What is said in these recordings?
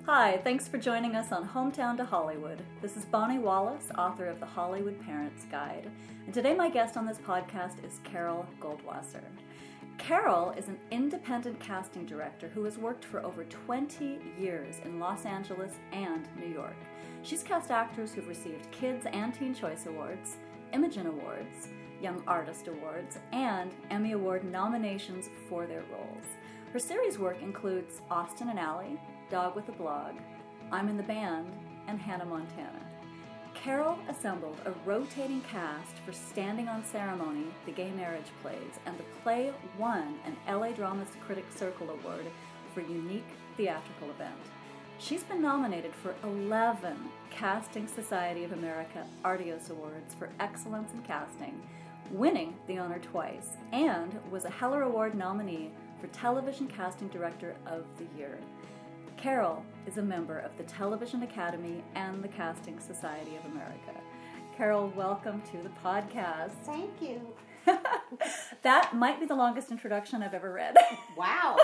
Hi, thanks for joining us on Hometown to Hollywood. This is Bonnie Wallace, author of The Hollywood Parents Guide, and today my guest on this podcast is Carol Goldwasser. Carol is an independent casting director who has worked for over 20 years in Los Angeles and New York. She's cast actors who've received Kids and Teen Choice Awards, Imagen Awards, Young Artist Awards, and Emmy Award nominations for their roles. Her series work includes Austin and Ally, Dog with a Blog, I'm in the Band, and Hannah Montana. Carol assembled a rotating cast for Standing on Ceremony, the gay marriage plays, and the play won an LA Dramas Critics Circle Award for Unique Theatrical Event. She's been nominated for 11 Casting Society of America Artios Awards for Excellence in Casting, winning the honor twice, and was a Heller Award nominee for Television Casting Director of the Year. Carol is a member of the Television Academy and the Casting Society of America. Carol, welcome to the podcast. Thank you. That might be the longest introduction I've ever read. Wow.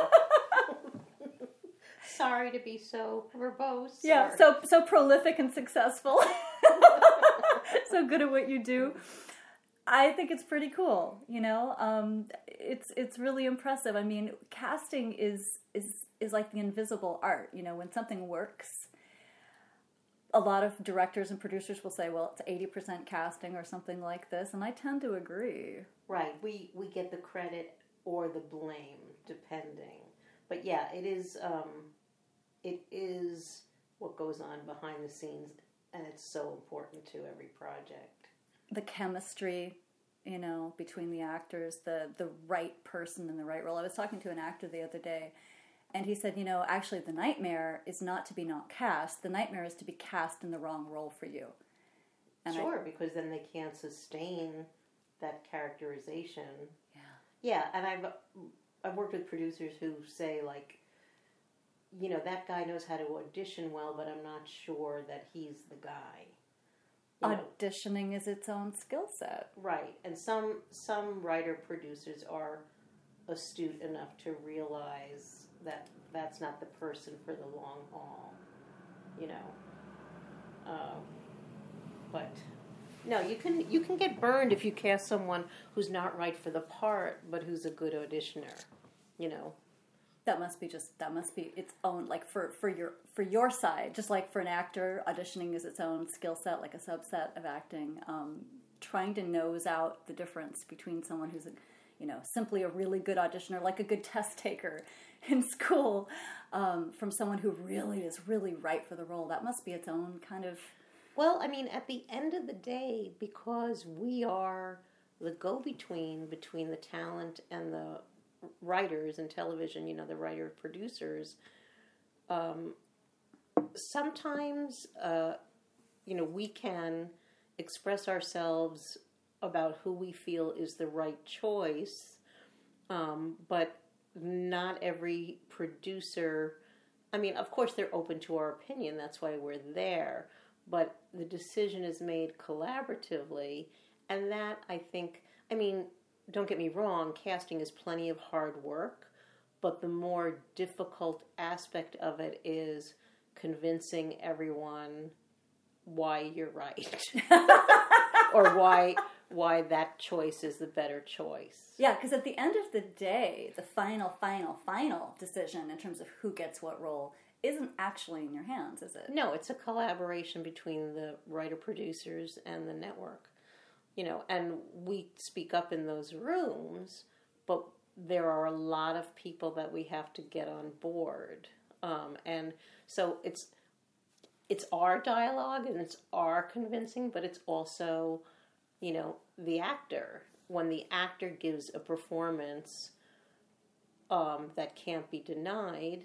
Sorry to be so verbose. Yeah, so prolific and successful. So good at what you do. I think it's pretty cool, you know. It's really impressive. I mean, casting is like the invisible art. You know, when something works, a lot of directors and producers will say, well, it's 80% casting or something like this, and I tend to agree. Right. We get the credit or the blame, depending. But yeah, it is what goes on behind the scenes, and it's so important to every project. The chemistry, you know, between the actors, the right person in the right role. I was talking to an actor the other day, and he said, you know, actually the nightmare is not to be not cast. The nightmare is to be cast in the wrong role for you. And sure, because then they can't sustain that characterization. Yeah. Yeah, and I've worked with producers who say, like, you know, that guy knows how to audition well, but I'm not sure that he's the guy. Auditioning is its own skill set. Right. And some writer-producers are astute enough to realize that that's not the person for the long haul, you know. But no, you can get burned if you cast someone who's not right for the part, but who's a good auditioner, you know. That must be its own, like for your side, just like for an actor, auditioning is its own skill set, like a subset of acting. Trying to nose out the difference between someone who's, you know, simply a really good auditioner, like a good test taker in school, from someone who really is really right for the role. That must be its own kind of. Well, I mean, at the end of the day, because we are the go-between between the talent and the writers in television, you know, the writer-producers, sometimes, you know, we can express ourselves about who we feel is the right choice, but not every producer, I mean, of course they're open to our opinion, that's why we're there, but the decision is made collaboratively, and that, I think, I mean, don't get me wrong, casting is plenty of hard work, but the more difficult aspect of it is convincing everyone why you're right. Or why that choice is the better choice. Yeah, because at the end of the day, the final decision in terms of who gets what role isn't actually in your hands, is it? No, it's a collaboration between the writer-producers and the network. You know, and we speak up in those rooms, but there are a lot of people that we have to get on board. And so it's our dialogue and it's our convincing, but it's also, you know, the actor. When the actor gives a performance that can't be denied,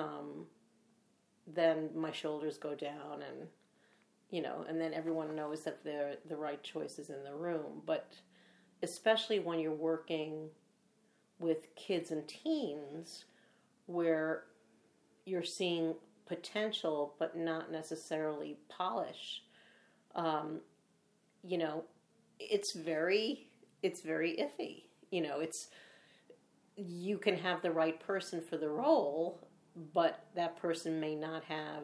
then my shoulders go down and, you know, and then everyone knows that they're the right choices in the room. But especially when you're working with kids and teens, where you're seeing potential but not necessarily polish, you know, it's very iffy. You know, you can have the right person for the role, but that person may not have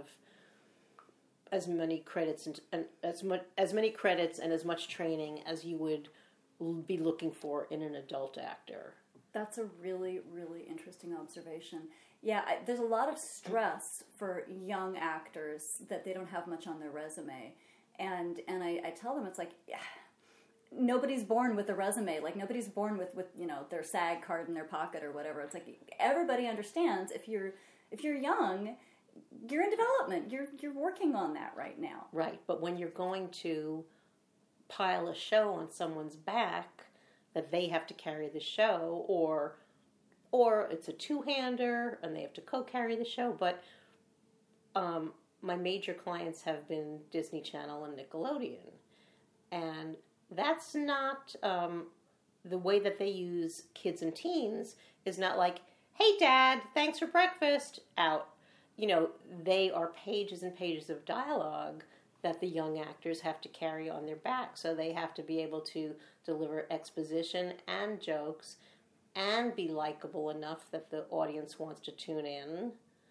as many credits and as many credits and as much training as you would be looking for in an adult actor. That's a really, really interesting observation. Yeah, there's a lot of stress for young actors that they don't have much on their resume. And I tell them, it's like, yeah, nobody's born with a resume. Like, nobody's born with their SAG card in their pocket or whatever. It's like, everybody understands if you're young, you're in development. You're working on that right now. Right, but when you're going to pile a show on someone's back, that they have to carry the show, or it's a two-hander and they have to co-carry the show. But my major clients have been Disney Channel and Nickelodeon, and that's not the way that they use kids and teens. Is not like, hey, Dad, thanks for breakfast, out. They are pages and pages of dialogue that the young actors have to carry on their back. So they have to be able to deliver exposition and jokes and be likable enough that the audience wants to tune in,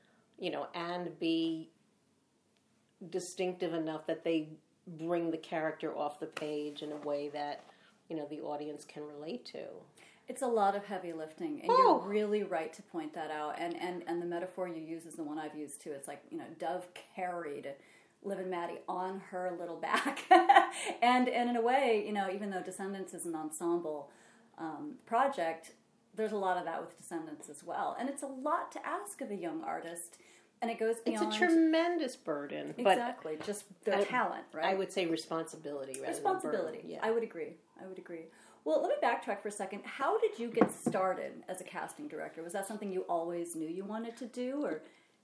and be distinctive enough that they bring the character off the page in a way that, the audience can relate to. It's a lot of heavy lifting, and you're really right to point that out. And the metaphor you use is the one I've used too. It's like, Dove carried Liv and Maddie on her little back. and in a way, even though Descendants is an ensemble project, there's a lot of that with Descendants as well. And it's a lot to ask of a young artist, and it goes beyond... It's a tremendous burden. Exactly, but just their talent, right? I would say responsibility rather than burden. Yeah. I would agree. Well, let me backtrack for a second. How did you get started as a casting director? Was that something you always knew you wanted to do, or...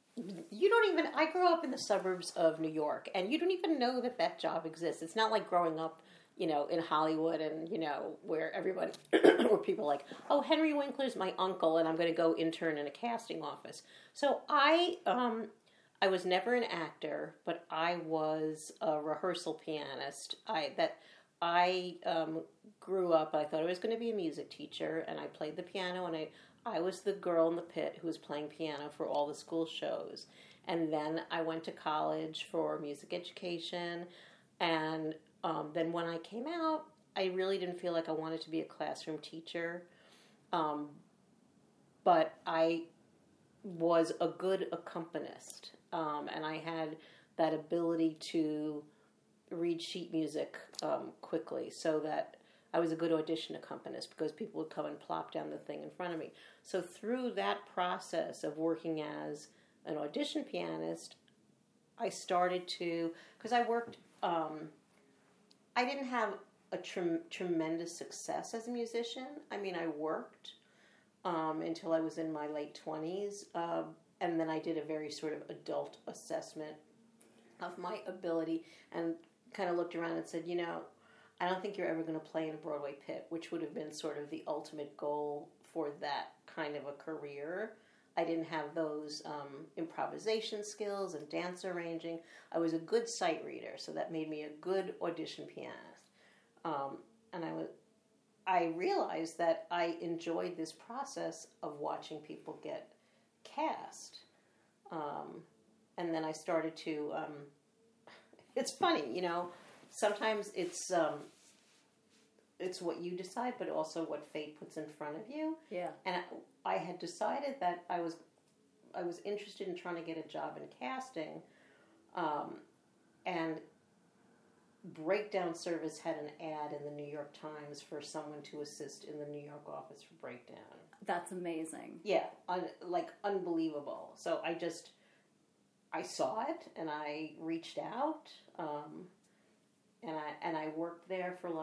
I grew up in the suburbs of New York, and you don't even know that job exists. It's not like growing up, in Hollywood and, where everybody, where people are like, oh, Henry Winkler's my uncle, and I'm going to go intern in a casting office. So I was never an actor, but I was a rehearsal pianist. I grew up, I thought I was going to be a music teacher, and I played the piano, and I was the girl in the pit who was playing piano for all the school shows. And then I went to college for music education. And then when I came out, I really didn't feel like I wanted to be a classroom teacher. But I was a good accompanist. And I had that ability to read sheet music quickly, so that I was a good audition accompanist because people would come and plop down the thing in front of me. So through that process of working as an audition pianist, I started to, because I worked, I didn't have a tremendous success as a musician. I mean, I worked until I was in my late 20s, and then I did a very sort of adult assessment of my ability and kind of looked around and said, I don't think you're ever going to play in a Broadway pit, which would have been sort of the ultimate goal for that kind of a career. I didn't have those improvisation skills and dance arranging. I was a good sight reader, so that made me a good audition pianist. And I realized that I enjoyed this process of watching people get cast. And then I started to... it's funny, sometimes it's what you decide, but also what fate puts in front of you. Yeah. And I had decided that I was interested in trying to get a job in casting, and Breakdown Service had an ad in the New York Times for someone to assist in the New York office for Breakdown. That's amazing. Yeah, unbelievable. So I saw it and I reached out, and I worked there for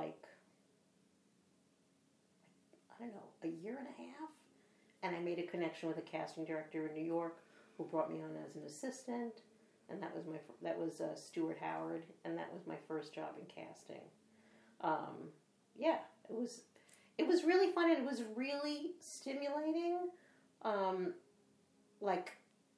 I don't know, a year and a half, and I made a connection with a casting director in New York who brought me on as an assistant, and that was Stuart Howard, and that was my first job in casting. It was really fun, and it was really stimulating. Like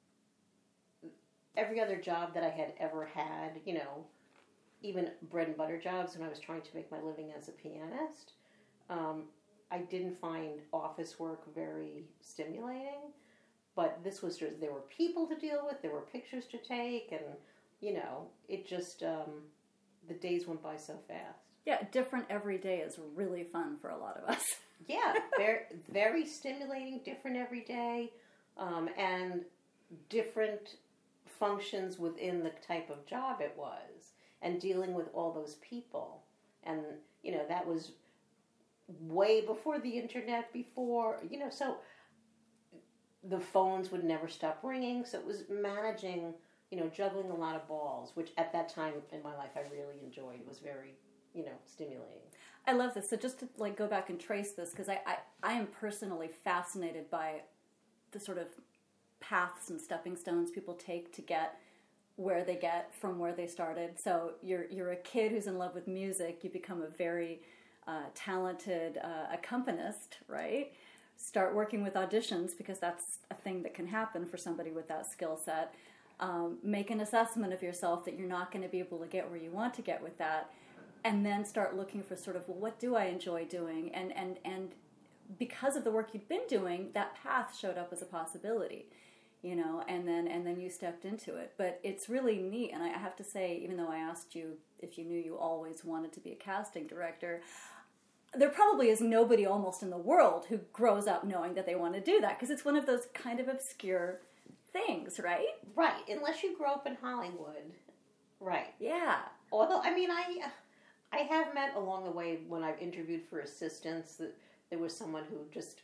every other job that I had ever had, even bread and butter jobs when I was trying to make my living as a pianist, I didn't find office work very stimulating. but this was just, there were people to deal with, there were pictures to take, and, it just, the days went by so fast. Yeah, different every day is really fun for a lot of us. Yeah, very, very stimulating, different every day, and different functions within the type of job it was, and dealing with all those people. And, that was way before the internet, so the phones would never stop ringing, so it was managing, juggling a lot of balls, which at that time in my life I really enjoyed. It was very, stimulating. I love this. So just to go back and trace this, because I am personally fascinated by the sort of paths and stepping stones people take to get where they get from where they started. So you're a kid who's in love with music. You become a very talented accompanist, right? Start working with auditions, because that's a thing that can happen for somebody with that skill set. Make an assessment of yourself that you're not going to be able to get where you want to get with that, and then start looking for sort of, well, what do I enjoy doing? And because of the work you'd been doing, that path showed up as a possibility, and then you stepped into it. But it's really neat, and I have to say, even though I asked you if you knew you always wanted to be a casting director, there probably is nobody almost in the world who grows up knowing that they want to do that, because it's one of those kind of obscure things, right? Right, unless you grow up in Hollywood. Right. Yeah. Although, I have met along the way, when I've interviewed for assistants, that there was someone who just,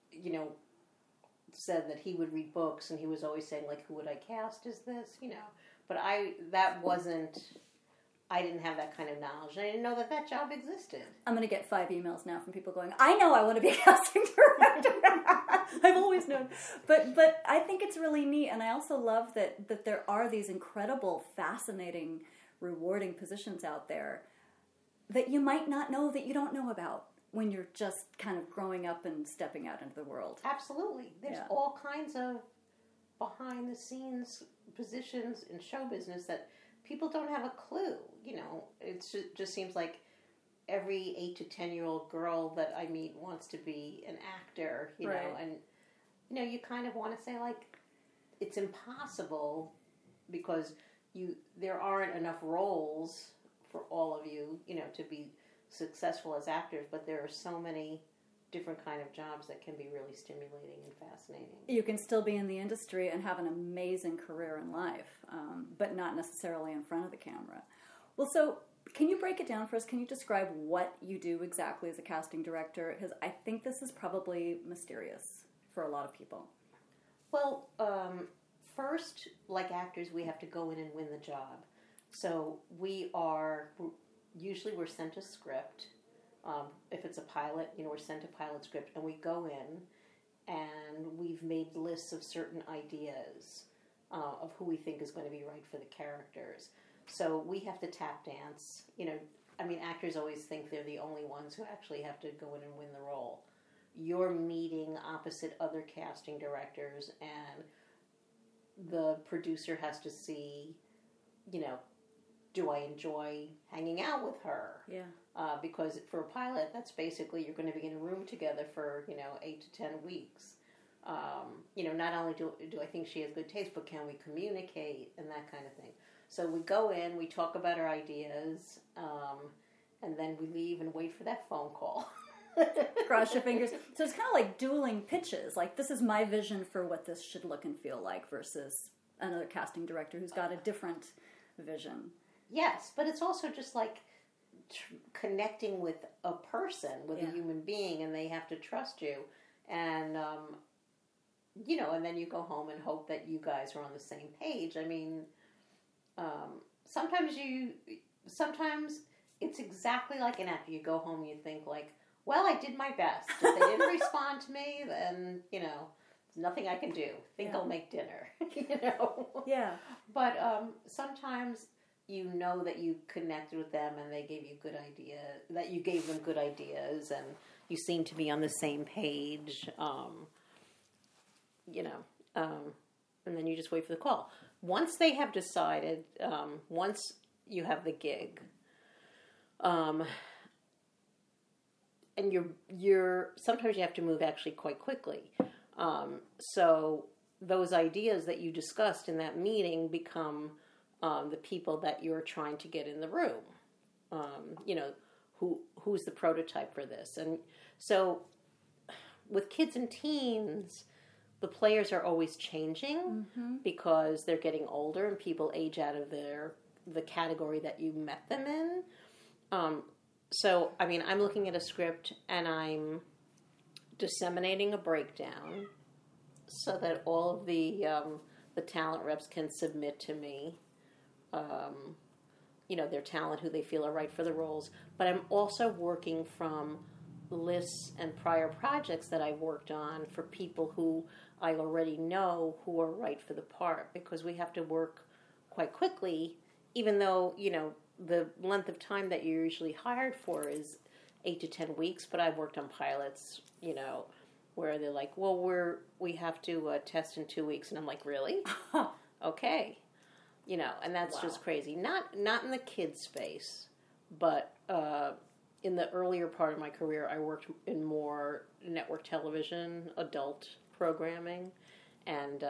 said that he would read books, and he was always saying, like, who would I cast as this, But I didn't have that kind of knowledge. I didn't know that job existed. I'm going to get 5 emails now from people going, I know I want to be a casting director. I've always known. But I think it's really neat, and I also love that there are these incredible, fascinating, rewarding positions out there that you might not know that you don't know about when you're just kind of growing up and stepping out into the world. Absolutely. There's all kinds of behind-the-scenes positions in show business that people don't have a clue. It just seems like every 8 to 10-year-old girl that I meet wants to be an actor, right. And, you kind of want to say, like, it's impossible because there aren't enough roles for all of you, to be successful as actors, but there are so many different kind of jobs that can be really stimulating and fascinating. You can still be in the industry and have an amazing career in life, but not necessarily in front of the camera. Well, so can you break it down for us? Can you describe what you do exactly as a casting director? Because I think this is probably mysterious for a lot of people. Well, first, like actors, we have to go in and win the job. So we're sent a script. If it's a pilot, we're sent a pilot script, and we go in, and we've made lists of certain ideas of who we think is going to be right for the characters. So we have to tap dance. Actors always think they're the only ones who actually have to go in and win the role. You're meeting opposite other casting directors, and the producer has to see, do I enjoy hanging out with her? Yeah. Because for a pilot, that's basically you're going to be in a room together for 8 to 10 weeks. Not only do I think she has good taste, but can we communicate and that kind of thing. So we go in, we talk about our ideas, and then we leave and wait for that phone call. Cross your fingers. So it's kind of like dueling pitches. Like, this is my vision for what this should look and feel like versus another casting director who's got a different vision. Yes, but it's also just like connecting with a person, with a human being, and they have to trust you. And, and then you go home and hope that you guys are on the same page. Sometimes it's exactly like an actor. You go home and you think like, well, I did my best. If they didn't respond to me, then, there's nothing I can do. I'll make dinner, Yeah. But sometimes that you connected with them and they gave you good idea, that you gave them good ideas, and you seem to be on the same page, and then you just wait for the call. Once they have decided, once you have the gig, and you're sometimes you have to move actually quite quickly. So those ideas that you discussed in that meeting become the people that you're trying to get in the room. Who's the prototype for this? And so with kids and teens, the players are always changing because they're getting older and people age out of the category that you met them in. So, I mean, I'm looking at a script and I'm disseminating a breakdown so that all of the talent reps can submit to me, their talent, who they feel are right for the roles. But I'm also working from lists and prior projects that I've worked on for people who I already know who are right for the part, because we have to work quite quickly, even though, the length of time that you're usually hired for is 8 to 10 weeks. But I've worked on pilots, where they're like, well, we have to test in 2 weeks. And I'm like, really? Okay. And that's just crazy. Not in the kids space, but in the earlier part of my career, I worked in more network television, adult programming, and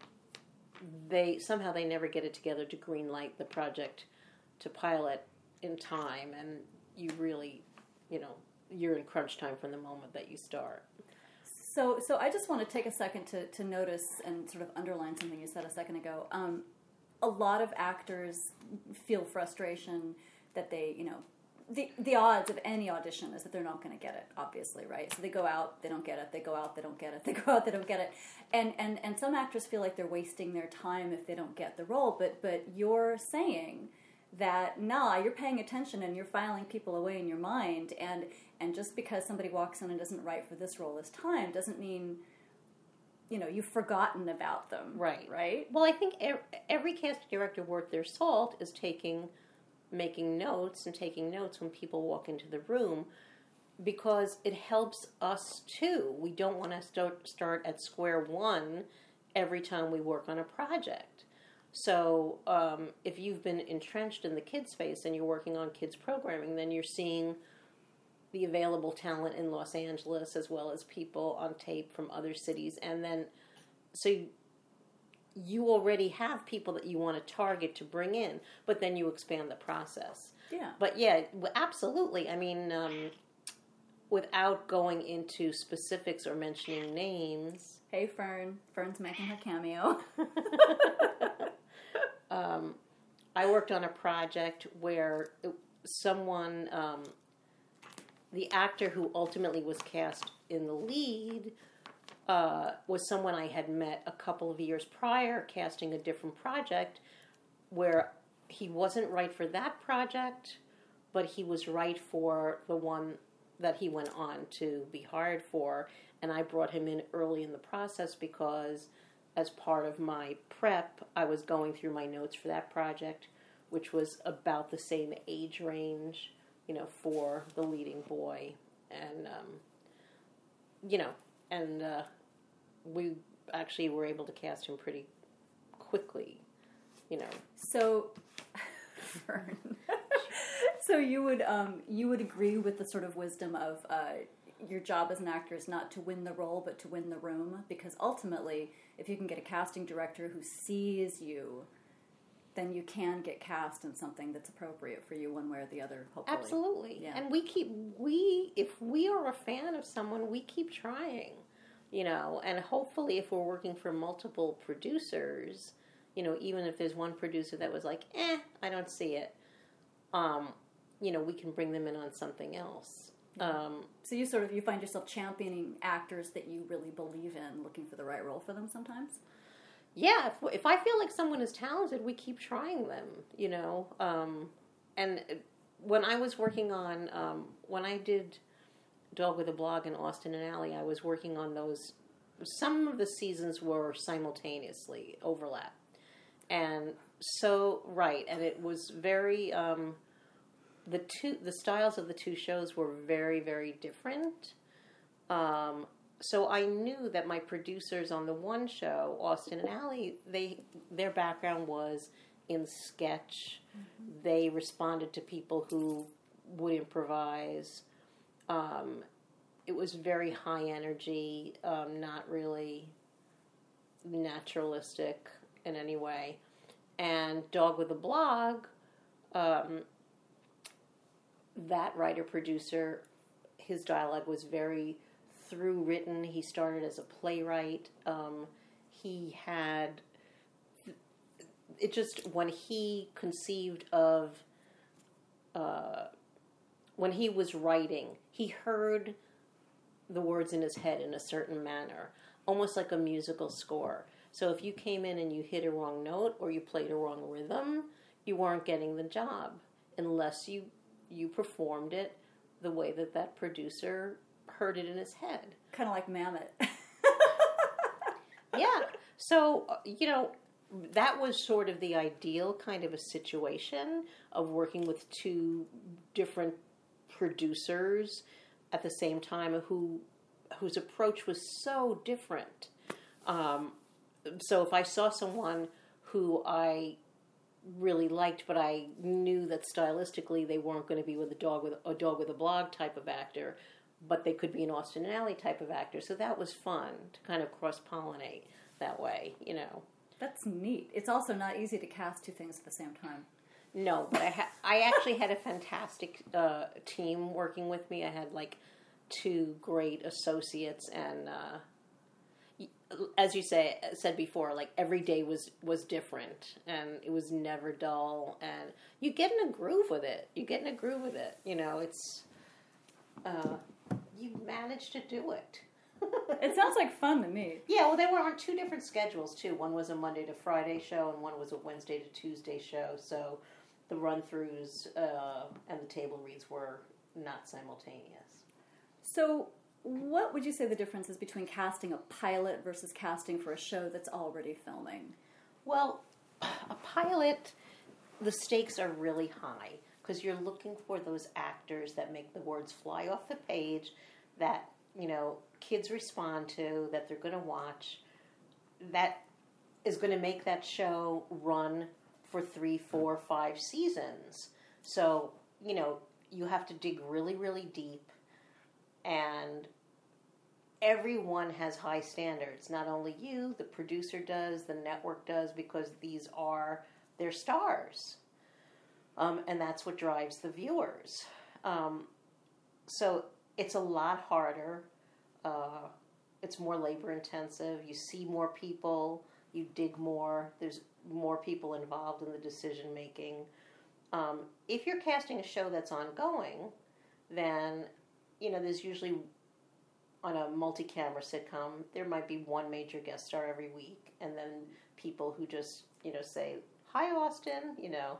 they never get it together to greenlight the project to pilot in time, and you really, you're in crunch time from the moment that you start. So I just want to take a second to notice and sort of underline something you said a second ago. A lot of actors feel frustration that they, the odds of any audition is that they're not going to get it, obviously, right? So they go out, they don't get it, they go out, they don't get it, they go out, they don't get it. And some actors feel like they're wasting their time if they don't get the role, but you're saying that, you're paying attention and you're filing people away in your mind, and just because somebody walks in and isn't right for this role this time doesn't mean, you've forgotten about them. Right? Well, I think every casting director worth their salt is making notes when people walk into the room, because it helps us too. We don't want to start at square one every time we work on a project. So if you've been entrenched in the kids space and you're working on kids programming, then you're seeing the available talent in Los Angeles as well as people on tape from other cities. And then, so you already have people that you want to target to bring in, but then you expand the process. Yeah. But yeah, absolutely. I mean, without going into specifics or mentioning names. Hey, Fern. Fern's making her cameo. I worked on a project where someone, the actor who ultimately was cast in the lead, was someone I had met a couple of years prior, casting a different project, where he wasn't right for that project, but he was right for the one that he went on to be hired for. And I brought him in early in the process because, as part of my prep, I was going through my notes for that project, which was about the same age range, for the leading boy. And, we actually were able to cast him pretty quickly, So, Fern, so you would agree with the sort of wisdom of your job as an actor is not to win the role, but to win the room, because ultimately, if you can get a casting director who sees you, then you can get cast in something that's appropriate for you one way or the other, hopefully. Absolutely. Yeah. And if we are a fan of someone, we keep trying, and hopefully if we're working for multiple producers, even if there's one producer that was like, I don't see it, we can bring them in on something else. So you find yourself championing actors that you really believe in, looking for the right role for them sometimes? Yeah, if I feel like someone is talented, we keep trying them, and when I was working on, when I did Dog with a Blog and Austin and Ally, I was working on those. Some of the seasons were simultaneously overlap. And so, and it was very, the styles of the two shows were very, very different. So I knew that my producers on the one show, Austin and Ally, their background was in sketch. Mm-hmm. They responded to people who would improvise. It was very high energy, not really, naturalistic in any way. And Dog with a Blog, that writer-producer, his dialogue was very through-written. He started as a playwright. He had... It just, when he conceived of... when he was writing, he heard the words in his head in a certain manner, almost like a musical score. So if you came in and you hit a wrong note or you played a wrong rhythm, you weren't getting the job unless you performed it the way that producer heard it in his head. Kind of like Mammoth. Yeah. So, that was sort of the ideal kind of a situation of working with two different producers at the same time whose approach was so different. So if I saw someone who I really liked, but I knew that stylistically they weren't going to be with a dog with a blog type of actor, but they could be an Austin and Ally type of actor. So that was fun to kind of cross-pollinate that way, That's neat. It's also not easy to cast two things at the same time. No, but I actually had a fantastic team working with me. I had like two great associates, and as you said before, like every day was different, and it was never dull. And you get in a groove with it. It's you managed to do it. It sounds like fun to me. Yeah, well, they were on two different schedules too. One was a Monday to Friday show, and one was a Wednesday to Tuesday show. So the run-throughs and the table reads were not simultaneous. So what would you say the difference is between casting a pilot versus casting for a show that's already filming? Well, a pilot, the stakes are really high because you're looking for those actors that make the words fly off the page, that, kids respond to, that they're going to watch, that is going to make that show run for 3, 4, 5 seasons. So, you have to dig really, really deep, and everyone has high standards. Not only you, the producer does, the network does, because these are their stars. And that's what drives the viewers. So it's a lot harder. It's more labor intensive. You see more people. You dig more. There's more people involved in the decision making. If you're casting a show that's ongoing, then, there's usually, on a multi-camera sitcom, there might be one major guest star every week, and then people who just, say, "Hi, Austin,"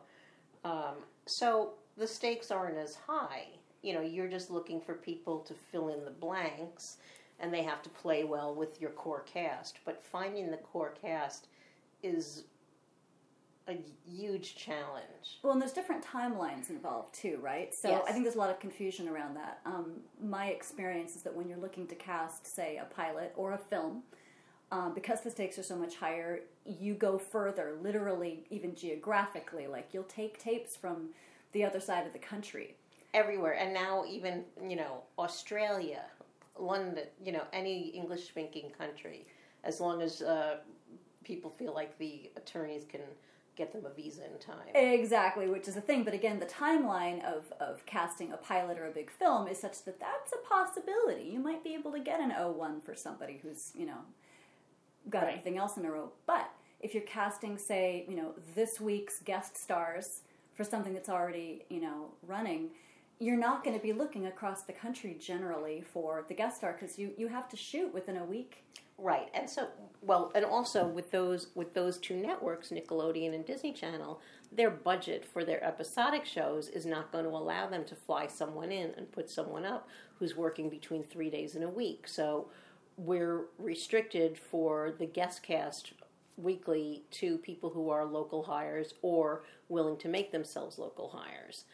So the stakes aren't as high. You're just looking for people to fill in the blanks, and they have to play well with your core cast. But finding the core cast is a huge challenge. Well, and there's different timelines involved too, right? So Yes. I think there's a lot of confusion around that. My experience is that when you're looking to cast, say, a pilot or a film, because the stakes are so much higher, you go further, literally, even geographically. Like, you'll take tapes from the other side of the country. Everywhere. And now even, Australia, London, any English-speaking country, as long as people feel like the attorneys can get them a visa in time. Exactly, which is a thing. But again, the timeline of casting a pilot or a big film is such that that's a possibility. You might be able to get an 01 for somebody who's, got Right. everything else in a row. But if you're casting, say, this week's guest stars for something that's already, running, you're not going to be looking across the country generally for the guest star because you have to shoot within a week. Right. And so, and also with those two networks, Nickelodeon and Disney Channel, their budget for their episodic shows is not going to allow them to fly someone in and put someone up who's working between 3 days in a week. So we're restricted for the guest cast weekly to people who are local hires or willing to make themselves local hires.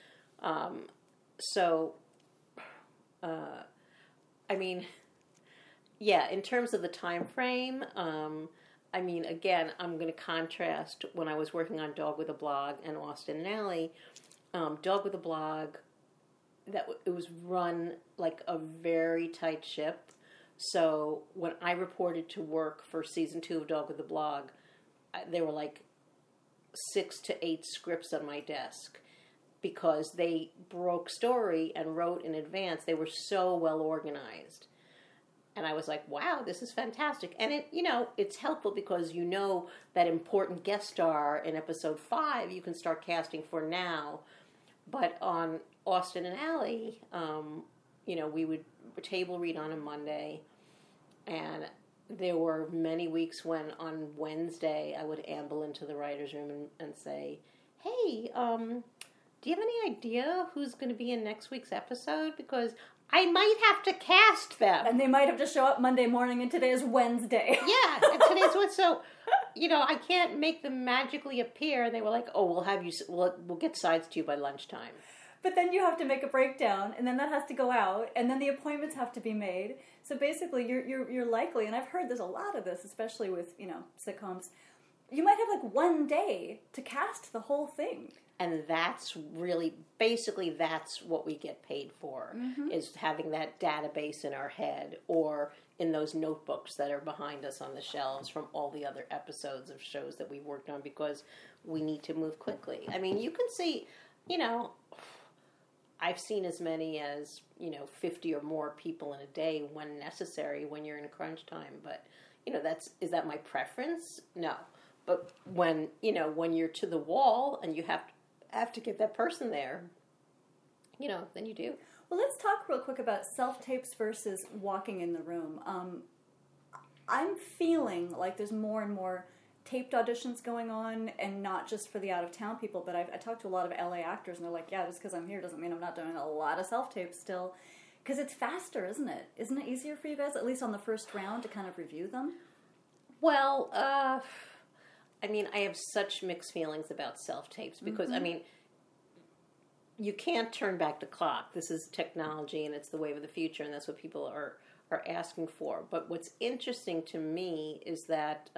In terms of the time frame, again, I'm going to contrast when I was working on Dog with a Blog and Austin and Ally. Dog with a Blog, it was run like a very tight ship. So when I reported to work for season 2 of Dog with the Blog, there were like 6 to 8 scripts on my desk because they broke story and wrote in advance. They were so well organized. And I was like, wow, this is fantastic. And it's helpful because that important guest star in episode 5 you can start casting for now. But on Austin and Ally, we would table read on a Monday. And there were many weeks when on Wednesday I would amble into the writer's room and say, hey, do you have any idea who's going to be in next week's episode? Because I might have to cast them. And they might have to show up Monday morning, and today is Wednesday. Yeah, and today's what? So, I can't make them magically appear. And they were like, oh, we'll get sides to you by lunchtime. But then you have to make a breakdown, and then that has to go out, and then the appointments have to be made. So basically, you're likely, and I've heard there's a lot of this, especially with sitcoms. You might have like one day to cast the whole thing, and that's really basically that's what we get paid for, is having that database in our head or in those notebooks that are behind us on the shelves from all the other episodes of shows that we worked on because we need to move quickly. I mean, you can see, I've seen as many as, 50 or more people in a day when necessary when you're in a crunch time. But, is that my preference? No. But when you're to the wall and you have to get that person there, then you do. Well, let's talk real quick about self-tapes versus walking in the room. I'm feeling like there's more and more taped auditions going on, and not just for the out-of-town people, but I talked to a lot of LA actors, and they're like, yeah, just because I'm here doesn't mean I'm not doing a lot of self-tapes still. Because it's faster, isn't it? Isn't it easier for you guys, at least on the first round, to kind of review them? Well, I have such mixed feelings about self-tapes because, you can't turn back the clock. This is technology, and it's the wave of the future, and that's what people are asking for. But what's interesting to me is that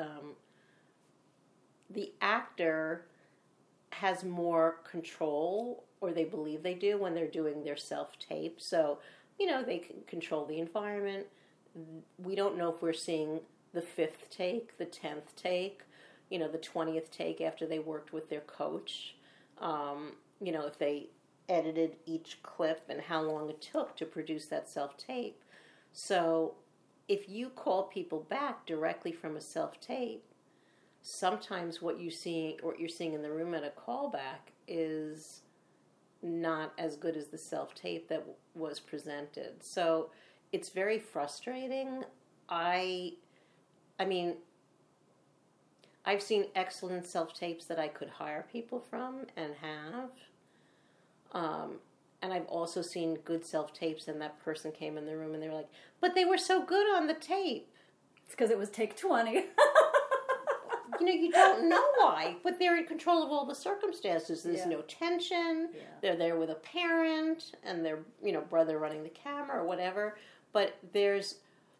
the actor has more control, or they believe they do, when they're doing their self-tape. So, they can control the environment. We don't know if we're seeing the 5th take, the 10th take, the 20th take after they worked with their coach. If they edited each clip and how long it took to produce that self-tape. So if you call people back directly from a self-tape, sometimes what you're seeing in the room at a callback is not as good as the self-tape that was presented. So it's very frustrating. I've seen excellent self-tapes that I could hire people from and have. And I've also seen good self-tapes and that person came in the room and they were like, but they were so good on the tape. It's because it was take 20. You don't know why, but they're in control of all the circumstances. There's no tension. Yeah. They're there with a parent and their, brother running the camera or whatever. But there's,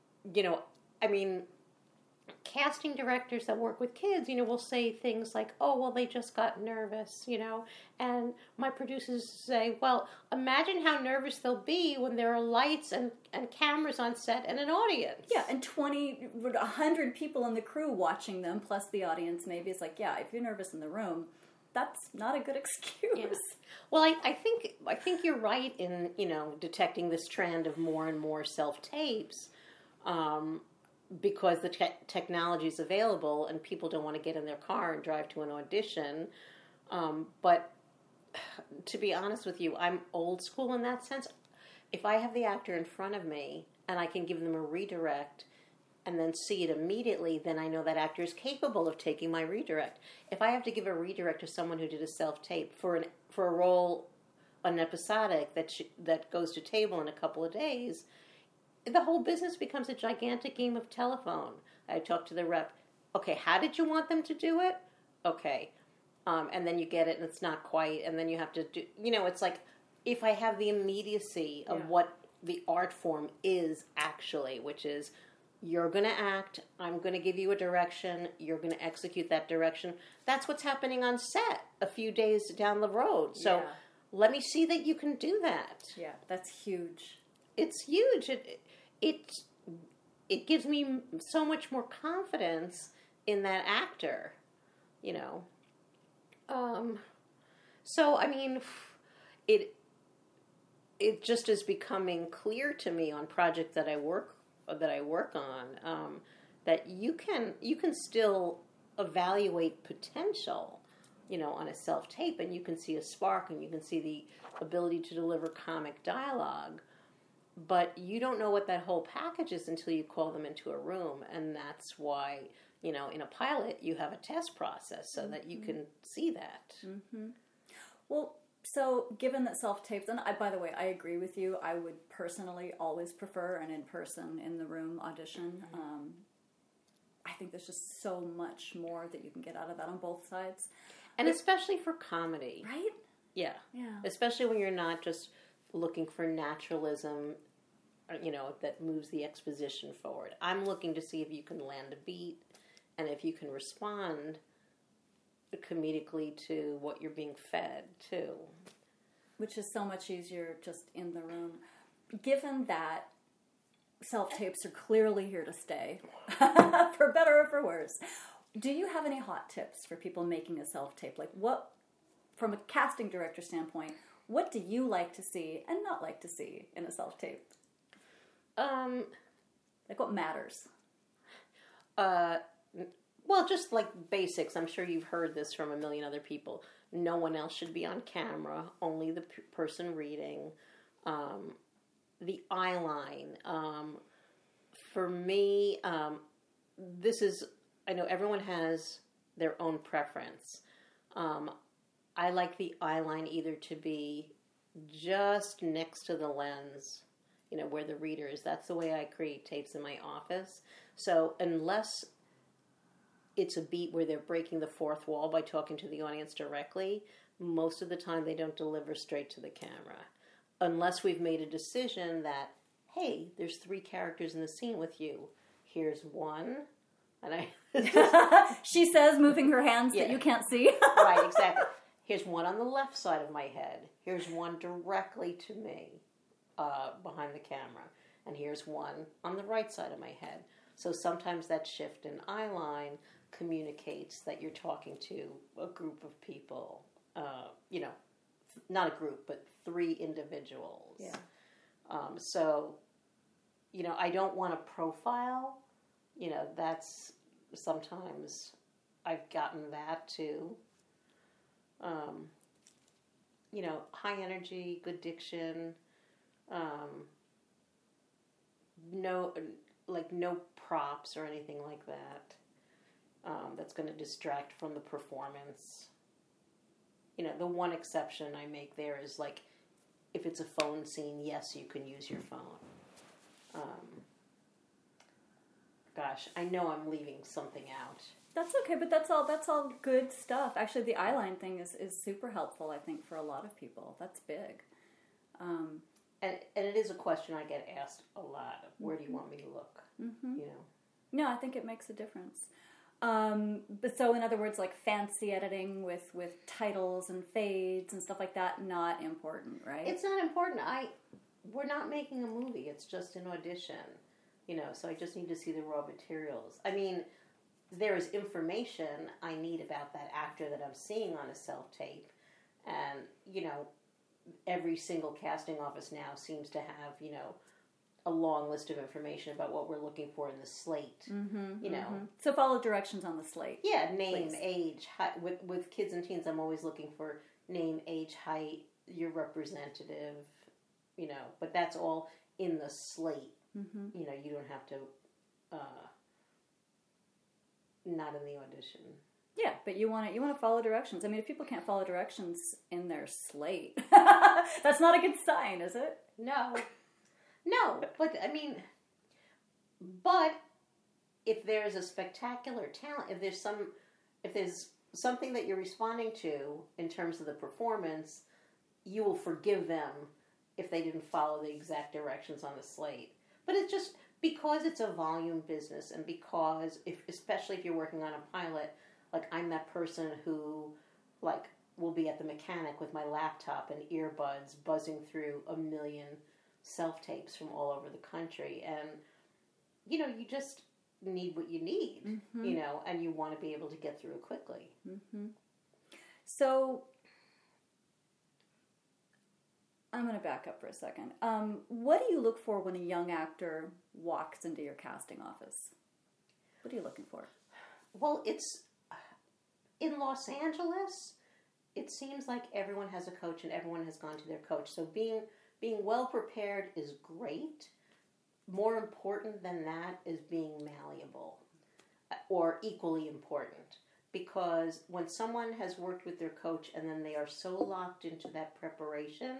casting directors that work with kids, will say things like, oh, well, they just got nervous, and my producers say, well, imagine how nervous they'll be when there are lights and cameras on set and an audience. Yeah, and 100 people in the crew watching them, plus the audience maybe. It's like, yeah, if you're nervous in the room, that's not a good excuse. Yeah. Well, I think you're right in, detecting this trend of more and more self-tapes, because the technology is available and people don't want to get in their car and drive to an audition. But to be honest with you, I'm old school in that sense. If I have the actor in front of me and I can give them a redirect and then see it immediately, then I know that actor is capable of taking my redirect. If I have to give a redirect to someone who did a self-tape for a role, an episodic that goes to table in a couple of days, the whole business becomes a gigantic game of telephone. I talk to the rep. Okay, how did you want them to do it? Okay. And then you get it and it's not quite. And then you have to do, it's like if I have the immediacy of what the art form is actually, which is you're going to act, I'm going to give you a direction, you're going to execute that direction. That's what's happening on set a few days down the road. So let me see that you can do that. Yeah, that's huge. It's huge. it gives me so much more confidence in that actor, you know. So I mean, it just is becoming clear to me on projects that I work on, that you can still evaluate potential, you know, on a self-tape, and you can see a spark, and you can see the ability to deliver comic dialogue, but you don't know what that whole package is until you call them into a room, and that's why, you know, in a pilot you have a test process so that you can see that. Mm-hmm. Well, so given that self-tapes, and by the way, I agree with you, I would personally always prefer an in-person, in-the-room audition. I think there's just so much more that you can get out of that on both sides. And especially for comedy. Right? Yeah. Yeah. Especially when you're not just looking for naturalism, you know, that moves the exposition forward. I'm looking to see if you can land a beat and if you can respond comedically to what you're being fed, too. Which is so much easier just in the room. Given that self-tapes are clearly here to stay, for better or for worse, do you have any hot tips for people making a self-tape? Like, what, from a casting director standpoint, what do you like to see and not like to see in a self-tape? Like, what matters? Well, just like basics. I'm sure you've heard this from a million other people. No one else should be on camera, only the person reading. The eye line. For me, this is, I know everyone has their own preference. I like the eye line either to be just next to the lens, you know, where the reader is. That's the way I create tapes in my office. So unless it's a beat where they're breaking the fourth wall by talking to the audience directly, most of the time they don't deliver straight to the camera. Unless we've made a decision that, hey, there's 3 characters in the scene with you. Here's one. And she says, moving her hands that you can't see. Right, exactly. Here's one on the left side of my head. Here's one directly to me behind the camera. And here's one on the right side of my head. So sometimes that shift in eye line communicates that you're talking to a group of people, you know, not a group, but 3 individuals. Yeah. So, you know, I don't want to profile. You know, that's sometimes I've gotten that too. You know, high energy, good diction, no props or anything like that. That's going to distract from the performance. You know, the one exception I make there is like, if it's a phone scene, yes, you can use your phone. Gosh, I know I'm leaving something out. That's okay, but that's all good stuff. Actually, the eyeline thing is super helpful, I think, for a lot of people. That's big. And it is a question I get asked a lot. Where do you want me to look? Mm-hmm. You know. No, I think it makes a difference. But so, in other words, like fancy editing with titles and fades and stuff like that, not important, right? It's not important. We're not making a movie. It's just an audition. You know, so I just need to see the raw materials. I mean, there is information I need about that actor that I'm seeing on a self-tape. And, you know, every single casting office now seems to have, you know, a long list of information about what we're looking for in the slate. Mm-hmm, you know. Mm-hmm. So follow directions on the slate. Yeah, name, please. Age, height. With kids and teens, I'm always looking for name, age, height, your representative, you know. But that's all in the slate. Mm-hmm. You know, you don't have to, not in the audition. Yeah, but you want to follow directions. I mean, if people can't follow directions in their slate, that's not a good sign, is it? No, but I mean, but if there's a spectacular talent, if there's something that you're responding to in terms of the performance, you will forgive them if they didn't follow the exact directions on the slate. But it's just because it's a volume business, and because especially if you're working on a pilot, like I'm that person who, like, will be at the mechanic with my laptop and earbuds buzzing through a million self-tapes from all over the country. And you just need what you need, and you want to be able to get through it quickly. Mm-hmm. So I'm going to back up for a second. What do you look for when a young actor walks into your casting office? What are you looking for? Well, it's in Los Angeles. It seems like everyone has a coach and everyone has gone to their coach. So being well prepared is great. More important than that is being malleable, or equally important. Because when someone has worked with their coach and then they are so locked into that preparation,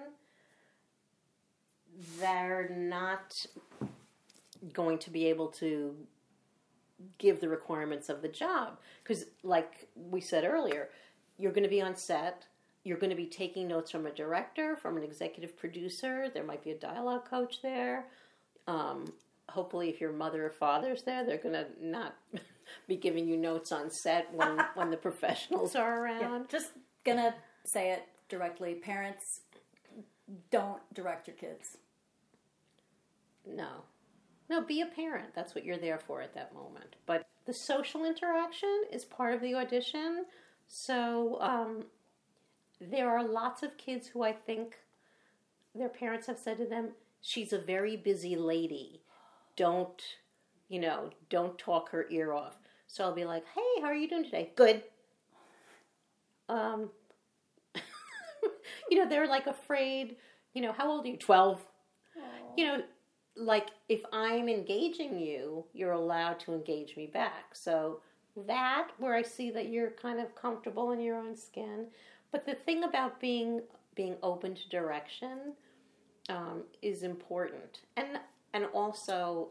they're not going to be able to give the requirements of the job. Because like we said earlier, you're going to be on set, you're going to be taking notes from a director, from an executive producer, there might be a dialogue coach there. Hopefully if your mother or father's there, they're going to not be giving you notes on set when the professionals are around. Yeah, just going to say it directly. Parents, don't direct your kids. No, be a parent. That's what you're there for at that moment. But the social interaction is part of the audition. So there are lots of kids who I think their parents have said to them, she's a very busy lady. Don't talk her ear off. So I'll be like, hey, how are you doing today? Good. They're like afraid, how old are you? 12. Aww. Like if I'm engaging you, you're allowed to engage me back. So that, where I see that you're kind of comfortable in your own skin. But the thing about being open to direction is important. And also,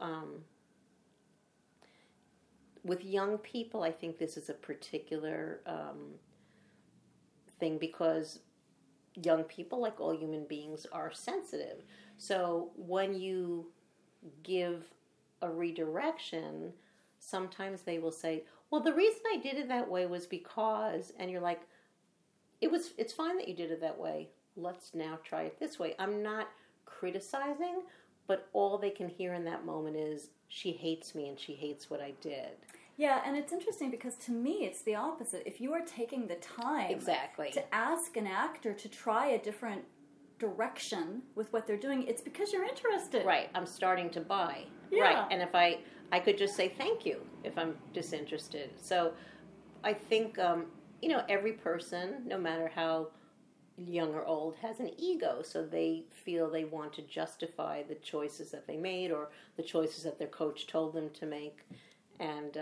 with young people, I think this is a particular thing because young people, like all human beings, are sensitive. So when you give a redirection, sometimes they will say, well, the reason I did it that way was because, and you're like, it's fine that you did it that way. Let's now try it this way. I'm not criticizing, but all they can hear in that moment is, she hates me and she hates what I did. Yeah, and it's interesting because to me it's the opposite. If you are taking the time exactly to ask an actor to try a different direction with what they're doing, it's because you're interested. Right, I'm starting to buy. Yeah. Right, and if I could just say thank you if I'm disinterested. So I think, every person, no matter how young or old, has an ego, so they feel they want to justify the choices that they made or the choices that their coach told them to make. And,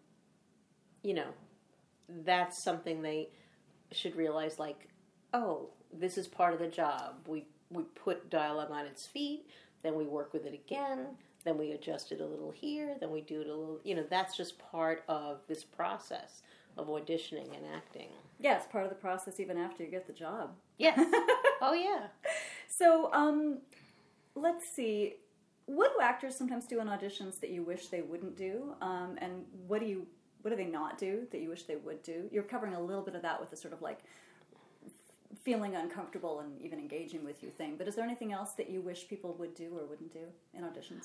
that's something they should realize, like, oh, this is part of the job. We put dialogue on its feet, then we work with it again, then we adjust it a little here, then we do it a little, that's just part of this process of auditioning and acting. Yeah, it's part of the process even after you get the job. Yes. Oh, yeah. So, let's see. What do actors sometimes do in auditions that you wish they wouldn't do? And what do they not do that you wish they would do? You're covering a little bit of that with the sort of like feeling uncomfortable and even engaging with you thing. But is there anything else that you wish people would do or wouldn't do in auditions?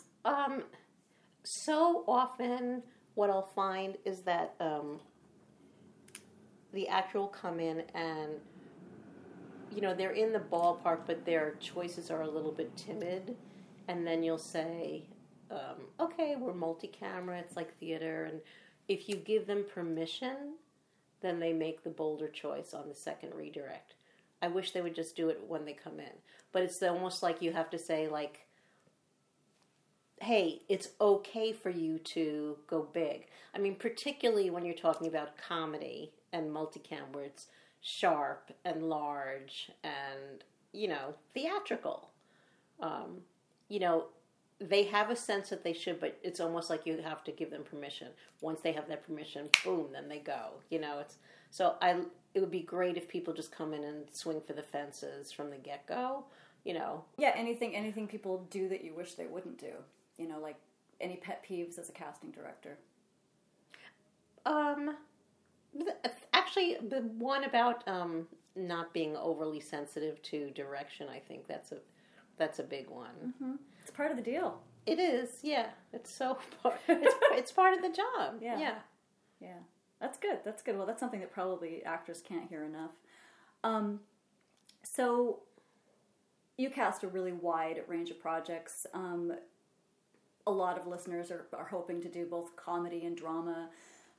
So often what I'll find is that the actor will come in and, they're in the ballpark, but their choices are a little bit timid. And then you'll say, okay, we're multi-camera, it's like theater. And if you give them permission, then they make the bolder choice on the second redirect. I wish they would just do it when they come in. But it's almost like you have to say, like, hey, it's okay for you to go big. I mean, particularly when you're talking about comedy and multicam, where it's sharp and large and, theatrical. They have a sense that they should, but it's almost like you have to give them permission. Once they have that permission, boom, then they go. It would be great if people just come in and swing for the fences from the get-go, Yeah, anything people do that you wish they wouldn't do. Like any pet peeves as a casting director. Actually, the one about not being overly sensitive to direction, I think that's a big one. Mm-hmm. It's part of the deal. It is, yeah. It's so it's part of the job. Yeah. That's good. That's good. Well, that's something that probably actors can't hear enough. So you cast a really wide range of projects. A lot of listeners are hoping to do both comedy and drama.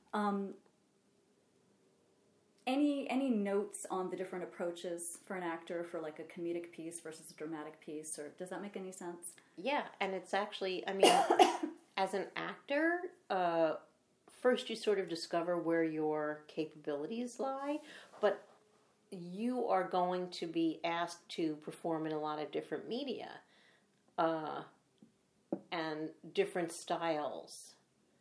Any notes on the different approaches for an actor for like a comedic piece versus a dramatic piece, or does that make any sense? Yeah, and it's actually, I mean, as an actor, first you sort of discover where your capabilities lie, but you are going to be asked to perform in a lot of different media and different styles.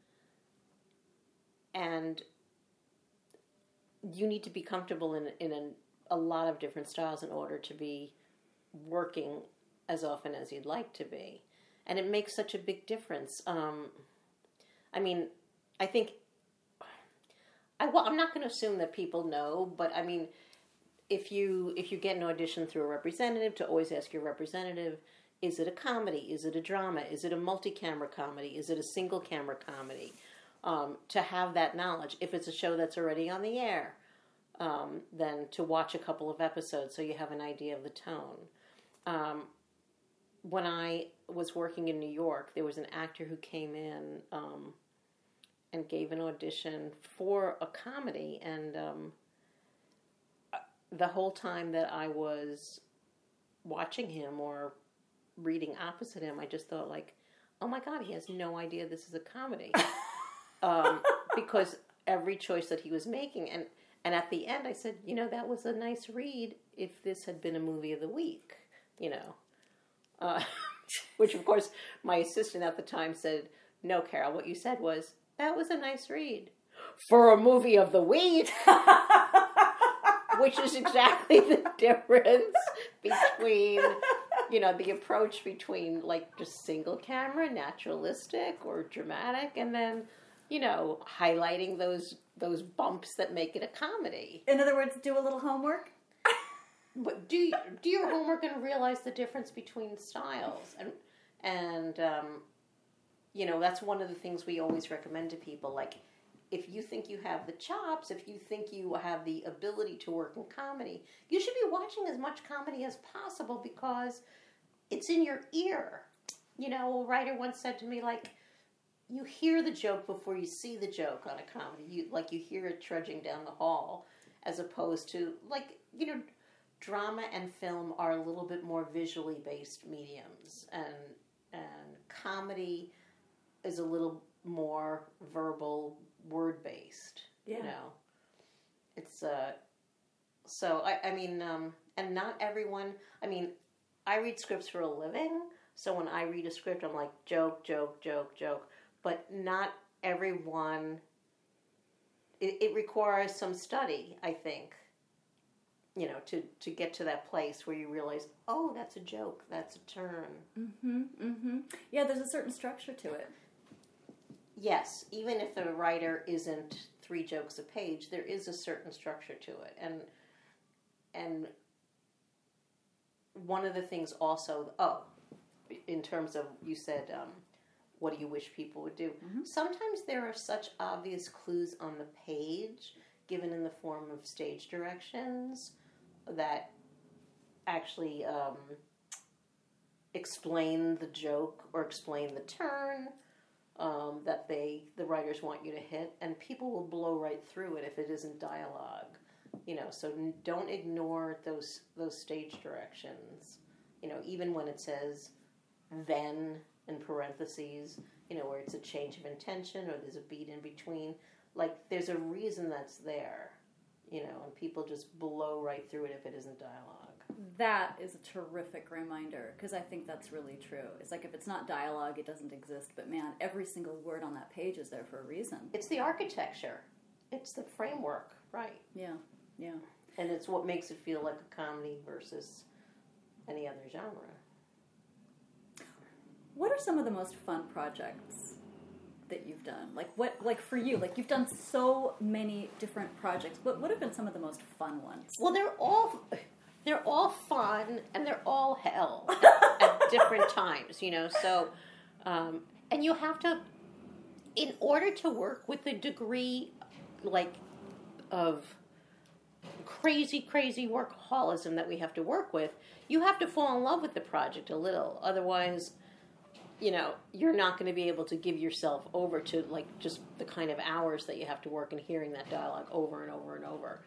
And you need to be comfortable in a lot of different styles in order to be working as often as you'd like to be. And it makes such a big difference. I mean, I think, I'm not going to assume that people know, but I mean, if you get an audition through a representative, to always ask your representative, is it a comedy? Is it a drama? Is it a multi-camera comedy? Is it a single-camera comedy? To have that knowledge. If it's a show that's already on the air, then to watch a couple of episodes so you have an idea of the tone. When I was working in New York, there was an actor who came in and gave an audition for a comedy, and the whole time that I was watching him or reading opposite him, I just thought, like, oh my God, he has no idea this is a comedy. Because every choice that he was making, and at the end I said, that was a nice read if this had been a movie of the week, which of course my assistant at the time said, no, Carol, what you said was, that was a nice read for a movie of the week, which is exactly the difference between, the approach between like just single camera, naturalistic or dramatic, and then highlighting those bumps that make it a comedy. In other words, do a little homework. But do your homework and realize the difference between styles, and that's one of the things we always recommend to people. Like, if you think you have the chops, if you think you have the ability to work in comedy, you should be watching as much comedy as possible because it's in your ear. A writer once said to me, like, you hear the joke before you see the joke on a comedy. You hear it trudging down the hall, as opposed to, drama and film are a little bit more visually based mediums, and comedy is a little more verbal, word based. It's so I mean, and not everyone. I mean, I read scripts for a living, so when I read a script, I'm like, joke, joke, joke, joke. But not everyone, it requires some study, I think, to get to that place where you realize, oh, that's a joke, that's a turn. Mm-hmm, mm-hmm. Yeah, there's a certain structure to it. Yes, even if the writer isn't 3 jokes a page, there is a certain structure to it. And one of the things also, in terms of, you said, what do you wish people would do? Mm-hmm. Sometimes there are such obvious clues on the page, given in the form of stage directions, that actually explain the joke or explain the turn that the writers want you to hit, and people will blow right through it if it isn't dialogue. So don't ignore those stage directions. Even when it says then in parentheses, where it's a change of intention or there's a beat in between. Like, there's a reason that's there, and people just blow right through it if it isn't dialogue. That is a terrific reminder, because I think that's really true. It's like, if it's not dialogue, it doesn't exist. But man, every single word on that page is there for a reason. It's the architecture. It's the framework, right? Yeah, yeah. And it's what makes it feel like a comedy versus any other genre. What are some of the most fun projects that you've done? Like for you, you've done so many different projects. What have been some of the most fun ones? Well, they're all fun and they're all hell at different times, So And you have to, in order to work with the degree, like, of crazy workaholism that we have to work with, you have to fall in love with the project a little. Otherwise, you're not going to be able to give yourself over to, like, just the kind of hours that you have to work in hearing that dialogue over and over and over.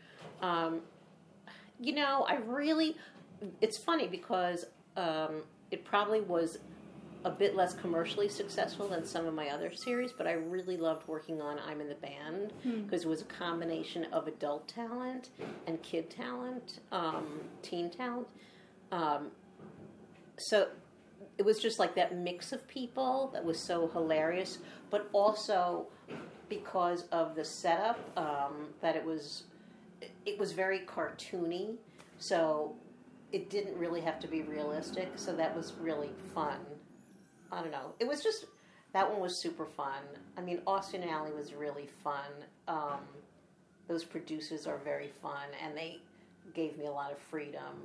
It's funny because it probably was a bit less commercially successful than some of my other series, but I really loved working on I'm in the Band because it was a combination of adult talent and kid talent, teen talent. So it was just like that mix of people that was so hilarious, but also because of the setup, that it was very cartoony, so it didn't really have to be realistic, so that was really fun. I don't know. It was just, that one was super fun. I mean, Austin and Ally was really fun. Those producers are very fun, and they gave me a lot of freedom.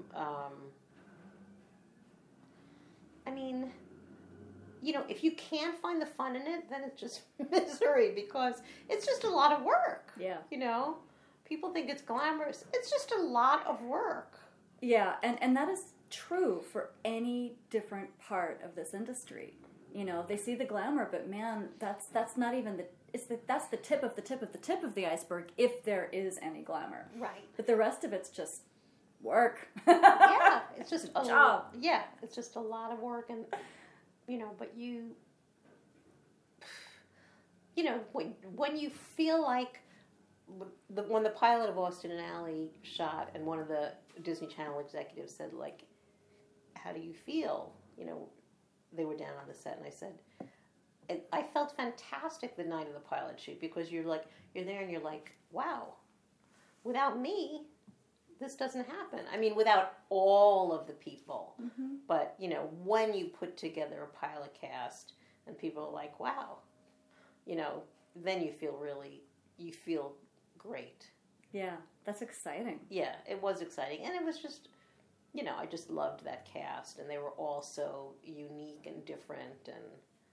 I mean, if you can't find the fun in it, then it's just misery, because it's just a lot of work. Yeah. People think it's glamorous. It's just a lot of work. Yeah, and that is true for any different part of this industry. They see the glamour, but man, that's not even that's the tip of the tip of the tip of the iceberg, if there is any glamour. Right. But the rest of it's just work. Yeah, it's just a job. Yeah, it's just a lot of work, and but when you feel like when the pilot of Austin and Ally shot, and one of the Disney Channel executives said, like, how do you feel? They were down on the set, and I said, I felt fantastic the night of the pilot shoot, because you're there and you're like, wow, without me, this doesn't happen. I mean, without all of the people. Mm-hmm. But, when you put together a pilot cast and people are like, wow, then you feel great. Yeah, that's exciting. Yeah, it was exciting. And it was just, I just loved that cast. And they were all so unique and different and,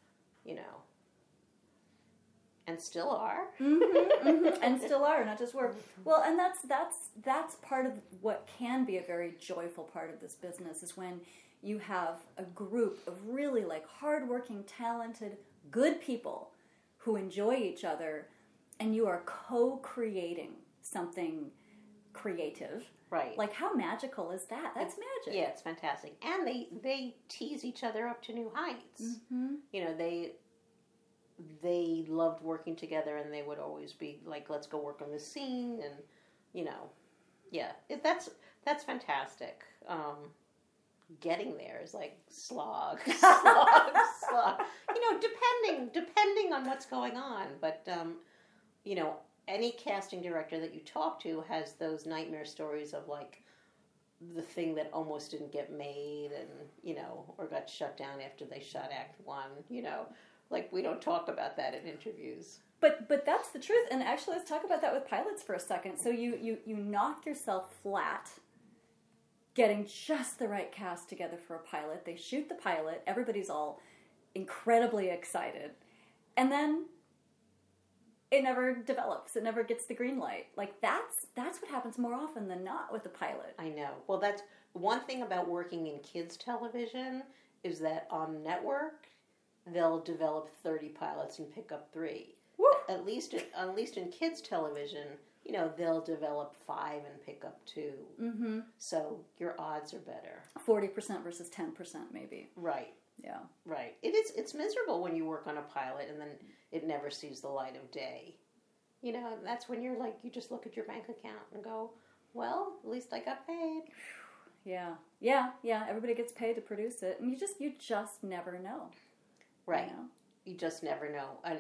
and still are. Mm-hmm, mm-hmm. And still are, not just were. Well, and that's part of what can be a very joyful part of this business, is when you have a group of really, like, hardworking, talented, good people who enjoy each other, and you are co-creating something creative. Right. Like, how magical is that? That's magic. Yeah, it's fantastic. And they tease each other up to new heights. Mm-hmm. They loved working together, and they would always be like, let's go work on this scene, and, yeah, that's fantastic. Getting there is like slog. Depending on what's going on. But, any casting director that you talk to has those nightmare stories of, like, the thing that almost didn't get made and, or got shut down after they shot Act 1, Like, we don't talk about that in interviews. But that's the truth. And actually, let's talk about that with pilots for a second. So you knock yourself flat getting just the right cast together for a pilot. They shoot the pilot. Everybody's all incredibly excited. And then it never develops. It never gets the green light. Like, that's what happens more often than not with the pilot. I know. Well, that's one thing about working in kids television, is that on network, they'll develop 30 pilots and pick up 3. Woo! At least in kids television, they'll develop 5 and pick up 2. Mm-hmm. So your odds are better. 40% versus 10%, maybe. Right. Yeah. Right. It's miserable when you work on a pilot and then it never sees the light of day. And that's when you're like, you just look at your bank account and go, well, at least I got paid. Yeah. Yeah. Everybody gets paid to produce it, and you just never know. Right. You just never know. And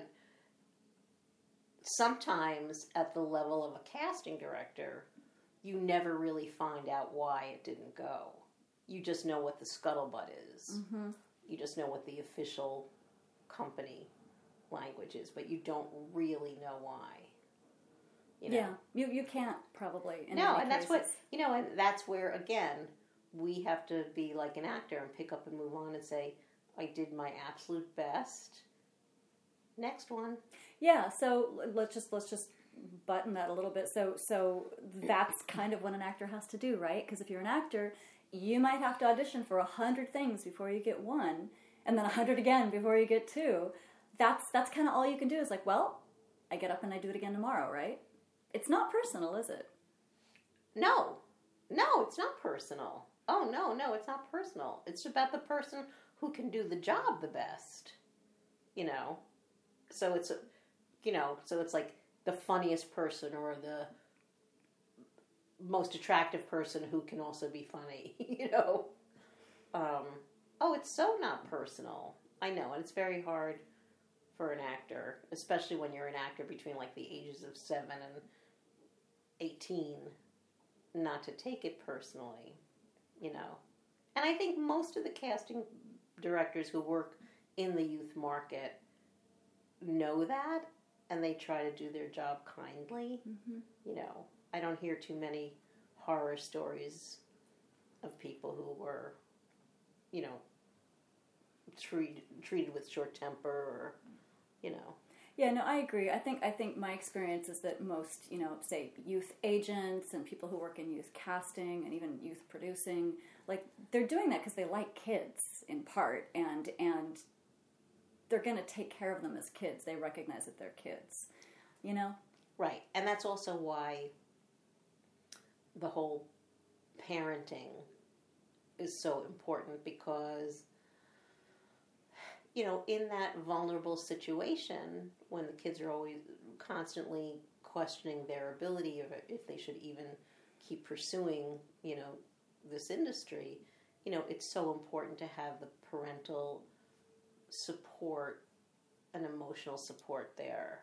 sometimes at the level of a casting director, you never really find out why it didn't go. You just know what the scuttlebutt is. Mm-hmm. You just know what the official company language is, but you don't really know why. Yeah, you can't probably. No, and that's what, and that's where, again, we have to be like an actor and pick up and move on and say, I did my absolute best. Next one. Yeah, so let's just button that a little bit. So that's kind of what an actor has to do, right? Because if you're an actor, you might have to audition for 100 things before you get one, and then 100 again before you get two. That's kind of all you can do is like, well, I get up and I do it again tomorrow, right? It's not personal, is it? No, it's not personal. Oh, no, it's not personal. It's about the person who can do the job the best, you know? So it's, so it's like the funniest person or the most attractive person who can also be funny, it's so not personal. I know, and it's very hard for an actor, especially when you're an actor between like the ages of 7 and 18, not to take it personally, And I think most of the casting directors who work in the youth market know that, and they try to do their job kindly. Mm-hmm. I don't hear too many horror stories of people who were, treated with short temper or, Yeah, no, I agree. I think my experience is that most, say youth agents and people who work in youth casting and even youth producing, like they're doing that because they like kids in part, and they're going to take care of them as kids. They recognize that they're kids, Right, and that's also why the whole parenting is so important because, in that vulnerable situation, when the kids are always constantly questioning their ability, if they should even keep pursuing, this industry, it's so important to have the parental support and emotional support there.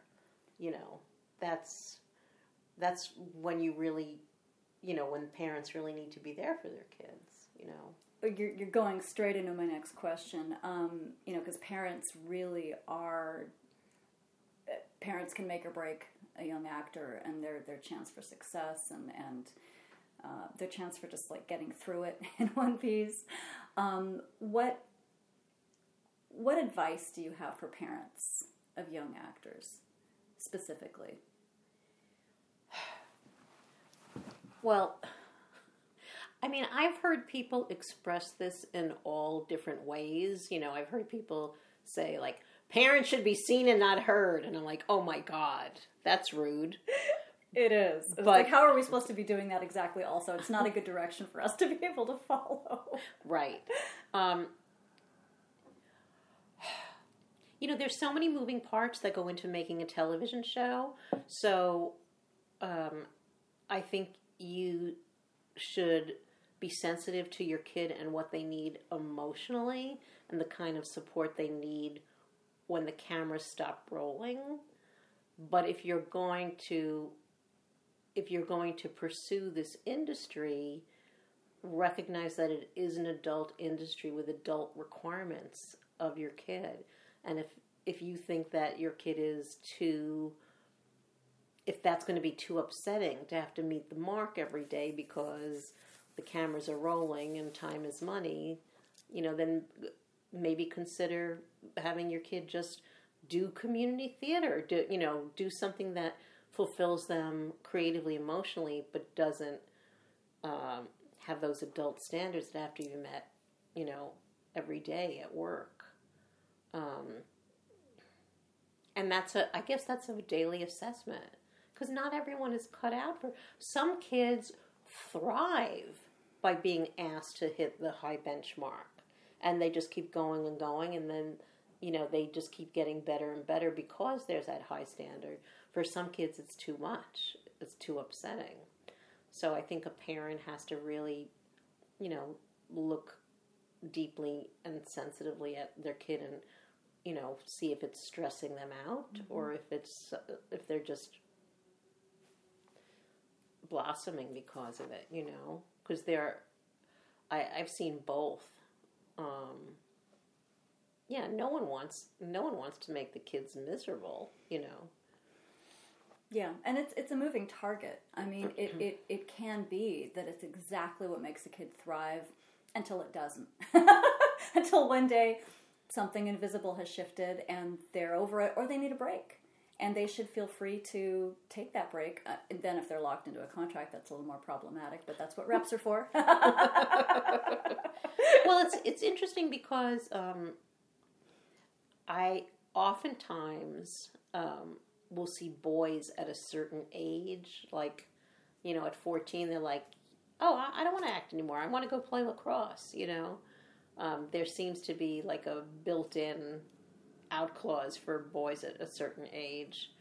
That's when you really, when parents really need to be there for their kids, But you're going straight into my next question, because parents really are. Parents can make or break a young actor and their chance for success and their chance for just like getting through it in one piece. What advice do you have for parents of young actors specifically? Well, I mean, I've heard people express this in all different ways. I've heard people say, like, parents should be seen and not heard. And I'm like, oh my God, that's rude. It is. It's like, how are we supposed to be doing that exactly also? It's not a good direction for us to be able to follow. Right. There's so many moving parts that go into making a television show. So I think you should be sensitive to your kid and what they need emotionally and the kind of support they need when the cameras stop rolling. But if you're going to pursue this industry, recognize that it is an adult industry with adult requirements of your kid. And if you think that your kid is if that's going to be too upsetting to have to meet the mark every day because the cameras are rolling and time is money, then maybe consider having your kid just do community theater, do something that fulfills them creatively, emotionally, but doesn't have those adult standards that have to be met, every day at work. And I guess that's a daily assessment. Because not everyone is cut out for. Some kids thrive by being asked to hit the high benchmark, and they just keep going and going, and then they just keep getting better and better because there's that high standard. For some kids, it's too much. It's too upsetting. So I think a parent has to really, look deeply and sensitively at their kid and see if it's stressing them out, mm-hmm. or if they're just blossoming because of it, because I've seen both. No one wants to make the kids miserable, Yeah, and it's a moving target. I mean, it can be that it's exactly what makes a kid thrive until it doesn't. Until one day something invisible has shifted and they're over it, or they need a break. And they should feel free to take that break. And then if they're locked into a contract, that's a little more problematic, but that's what reps are for. Well, it's interesting because I oftentimes will see boys at a certain age, like, at 14, they're like, oh, I don't want to act anymore. I want to go play lacrosse, There seems to be like a built-in out clause for boys at a certain age.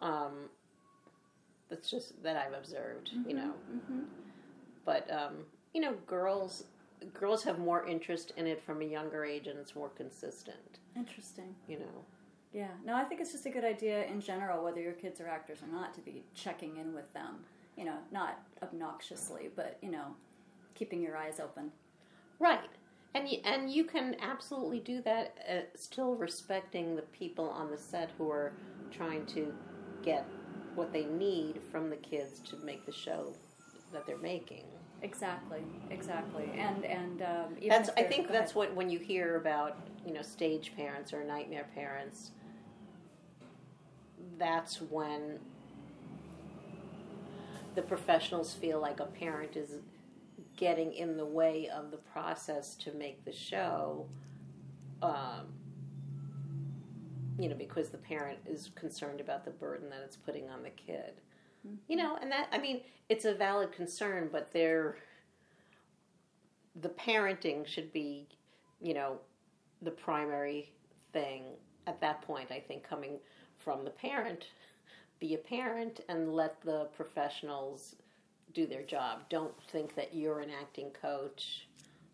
That's just that I've observed, Mm-hmm. But girls have more interest in it from a younger age, and it's more consistent. Interesting. Yeah. No, I think it's just a good idea in general, whether your kids are actors or not, to be checking in with them. Not obnoxiously, but keeping your eyes open. Right. And you can absolutely do that, still respecting the people on the set who are trying to get what they need from the kids to make the show that they're making. Exactly. And even I think that's what, when you hear about stage parents or nightmare parents, that's when the professionals feel like a parent is getting in the way of the process to make the show, because the parent is concerned about the burden that it's putting on the kid. Mm-hmm. And that, it's a valid concern, but the parenting should be, the primary thing at that point, I think, coming from the parent. Be a parent and let the professionals do their job. Don't think that you're an acting coach,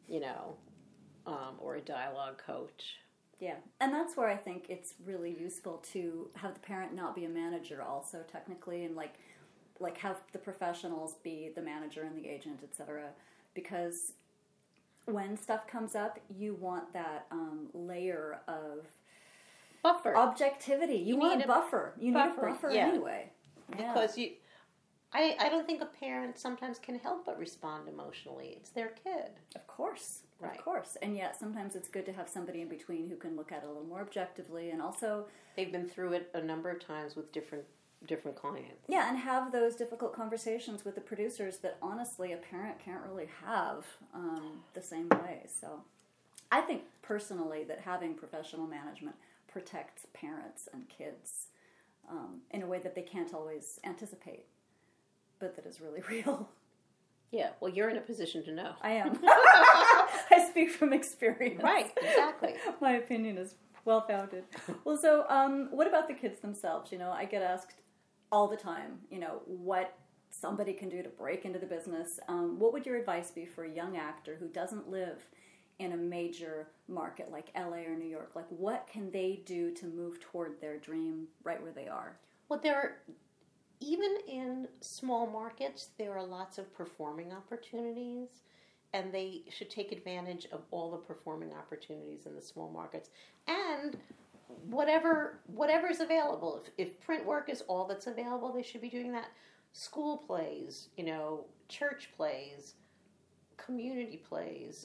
or a dialogue coach. Yeah, and that's where I think it's really useful to have the parent not be a manager also, technically, and like have the professionals be the manager and the agent, etc. Because when stuff comes up, you want that layer of buffer, objectivity. You want a buffer. You need a buffer anyway. Because I don't think a parent sometimes can help but respond emotionally. It's their kid. Of course. Right. Of course. And yet sometimes it's good to have somebody in between who can look at it a little more objectively, and also they've been through it a number of times with different clients. Yeah, and have those difficult conversations with the producers that honestly a parent can't really have the same way. So I think personally that having professional management protects parents and kids in a way that they can't always anticipate, but that is really real. Yeah, well, you're in a position to know. I am. I speak from experience. Right, exactly. My opinion is well-founded. Well, so what about the kids themselves? I get asked all the time, what somebody can do to break into the business. What would your advice be for a young actor who doesn't live in a major market like LA or New York? Like, what can they do to move toward their dream right where they are? Well, even in small markets, there are lots of performing opportunities, and they should take advantage of all the performing opportunities in the small markets. And whatever's available. If print work is all that's available, they should be doing that. School plays, church plays, community plays.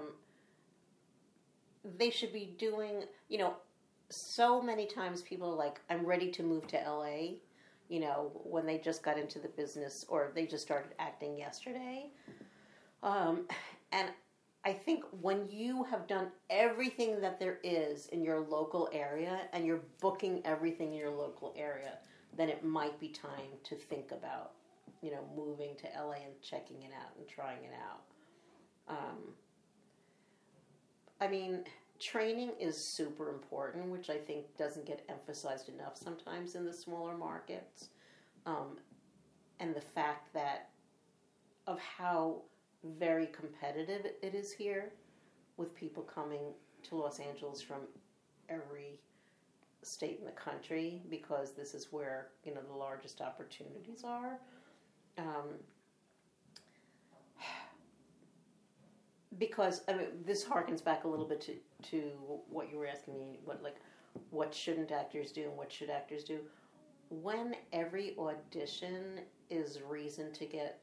They should be doing, so many times people are like, I'm ready to move to LA, when they just got into the business or they just started acting yesterday. And I think when you have done everything that there is in your local area and you're booking everything in your local area, then it might be time to think about, moving to LA and checking it out and trying it out. Training is super important, which I think doesn't get emphasized enough sometimes in the smaller markets. And the fact that of how very competitive it is here, with people coming to Los Angeles from every state in the country, because this is where the largest opportunities are. Because this harkens back a little bit to what you were asking me. What shouldn't actors do and what should actors do? When every audition is reason to get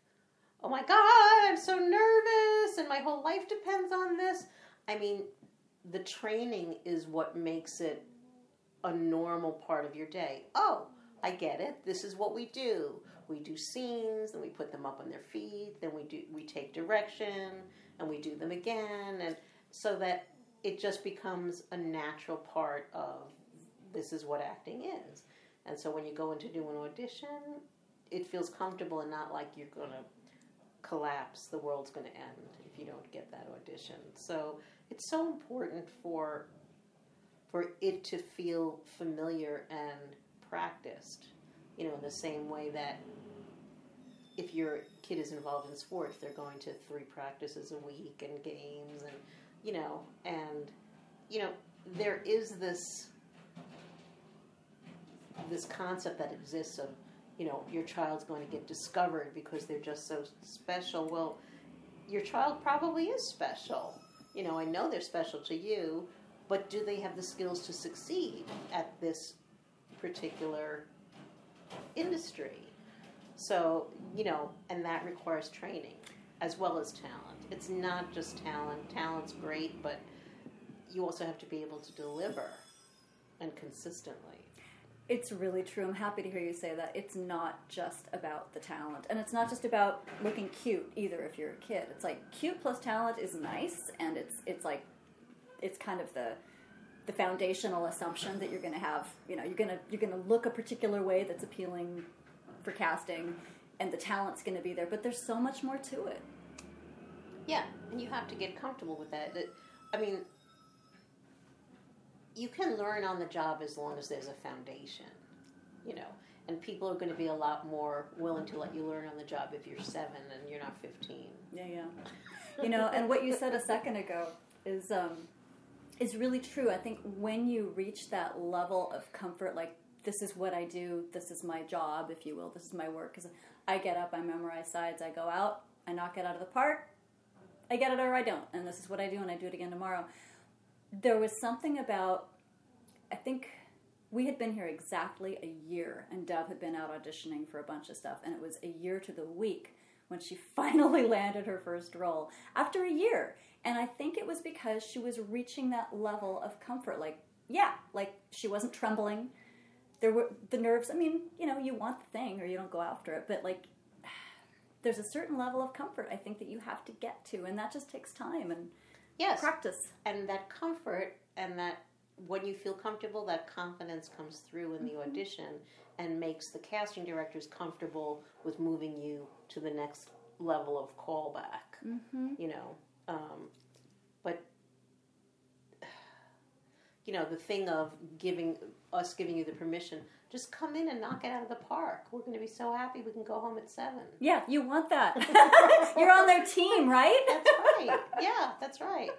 oh my God, I'm so nervous and my whole life depends on this. the training is what makes it a normal part of your day. Oh, I get it. This is what we do. We do scenes, then we put them up on their feet, then we take direction, and we do them again, and so that it just becomes a natural part of this is what acting is. And so when you go in to do an audition, it feels comfortable and not like you're going to collapse, the world's going to end if you don't get that audition. So it's so important for it to feel familiar and practiced, in the same way that if your kid is involved in sports, they're going to 3 practices a week and games and, there is this concept that exists of, your child's going to get discovered because they're just so special. Well, your child probably is special. I know they're special to you, but do they have the skills to succeed at this particular industry? So, and that requires training as well as talent. It's not just talent. Talent's great, but you also have to be able to deliver and consistently. It's really true. I'm happy to hear you say that. It's not just about the talent. And it's not just about looking cute either if you're a kid. It's like cute plus talent is nice, and it's kind of the foundational assumption that you're going to have, you're going to look a particular way that's appealing for casting, and the talent's going to be there, but there's so much more to it. Yeah, and you have to get comfortable with that. You can learn on the job as long as there's a foundation, and people are going to be a lot more willing to let you learn on the job if you're 7 and you're not 15. Yeah. And what you said a second ago is really true. I think when you reach that level of comfort, like, this is what I do, this is my job, if you will, this is my work, because I get up, I memorize sides, I go out, I knock it out of the park, I get it or I don't, and this is what I do, and I do it again tomorrow. There was something about, I think we had been here exactly a year, and Deb had been out auditioning for a bunch of stuff, and it was a year to the week when she finally landed her first role, after a year. And I think it was because she was reaching that level of comfort, like she wasn't trembling. There were the nerves. I mean, you want the thing or you don't go after it, but there's a certain level of comfort I think that you have to get to, and that just takes time and practice. And that comfort, and that when you feel comfortable, that confidence comes through in the audition and makes the casting directors comfortable with moving you to the next level of callback. But the thing of giving you the permission, just come in and knock it out of the park. We're going to be so happy we can go home at 7. Yeah, you want that. You're on their team, right? That's right. Yeah, that's right.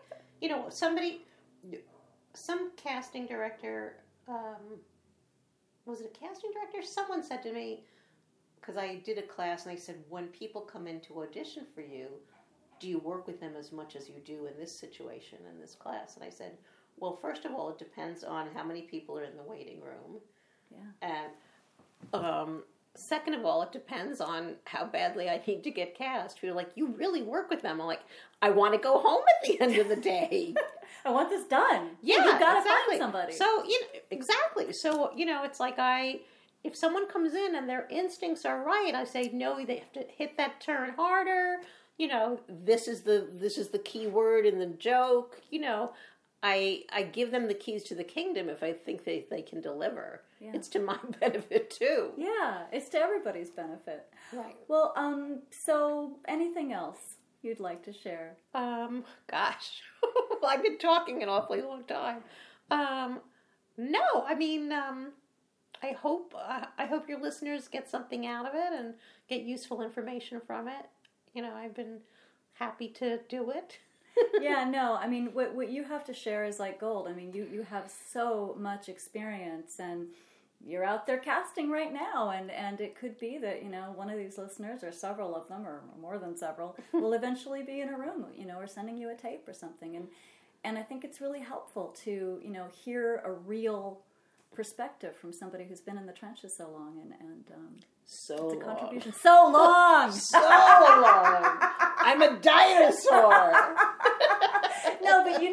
Some casting director, was it a casting director? Someone said to me, because I did a class, and they said, when people come in to audition for you, do you work with them as much as you do in this situation, in this class? And I said, well, first of all, it depends on how many people are in the waiting room. Yeah. And second of all, it depends on how badly I need to get cast. People are like, you really work with them. I'm like, I want to go home at the end of the day. I want this done. Yeah, you've got to exactly. find somebody. So, exactly. So, it's like if someone comes in and their instincts are right, I say, no, they have to hit that turn harder. This is the key word in the joke. I give them the keys to the kingdom if I think they can deliver. Yeah. It's to my benefit too. Yeah, it's to everybody's benefit. Right. Well, so anything else you'd like to share? Gosh, I've been talking an awfully long time. No, I mean, I hope your listeners get something out of it and get useful information from it. I've been happy to do it. Yeah, no, I mean, what you have to share is like gold. I mean, you have so much experience, and you're out there casting right now, and it could be that, one of these listeners, or several of them, or more than several, will eventually be in a room, or sending you a tape or something. And I think it's really helpful to, hear a real perspective from somebody who's been in the trenches so long, and so it's a long. contribution. So long! So long! I'm a dinosaur! No, but you know what I'm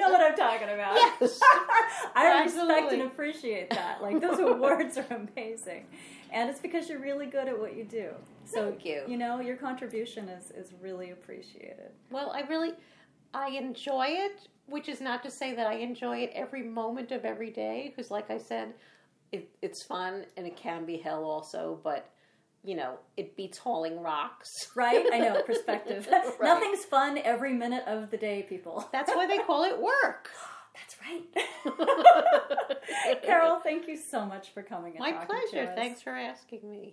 talking about. Yes. I respect Absolutely. and appreciate that. Like, those awards are amazing. And it's because you're really good at what you do. So, Thank you. You know, your contribution is really appreciated. Well, I enjoy it, which is not to say that I enjoy it every moment of every day, because like I said, it's fun and it can be hell also, but, you know, it beats hauling rocks. Right? I know, perspective. Right. Nothing's fun every minute of the day, people. That's why they call it work. That's right. Carol, thank you so much for coming and My talking pleasure. to us. Thanks for asking me.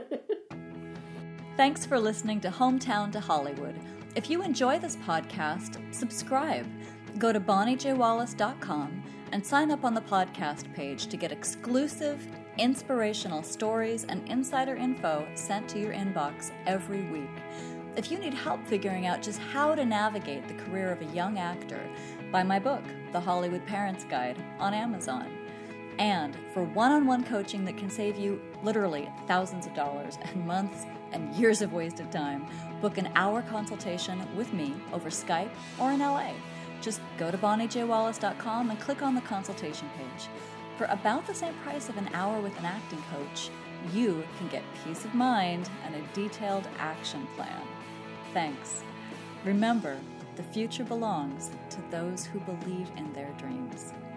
Thanks for listening to Hometown to Hollywood. If you enjoy this podcast, subscribe. Go to bonniejwallace.com and sign up on the podcast page to get exclusive, inspirational stories and insider info sent to your inbox every week. If you need help figuring out just how to navigate the career of a young actor, buy my book, The Hollywood Parents Guide, on Amazon. And for one-on-one coaching that can save you literally thousands of dollars and months and years of wasted time, book an hour consultation with me over Skype or in LA. Just go to bonniejwallace.com and click on the consultation page. For about the same price of an hour with an acting coach, you can get peace of mind and a detailed action plan. Thanks. Remember, the future belongs to those who believe in their dreams.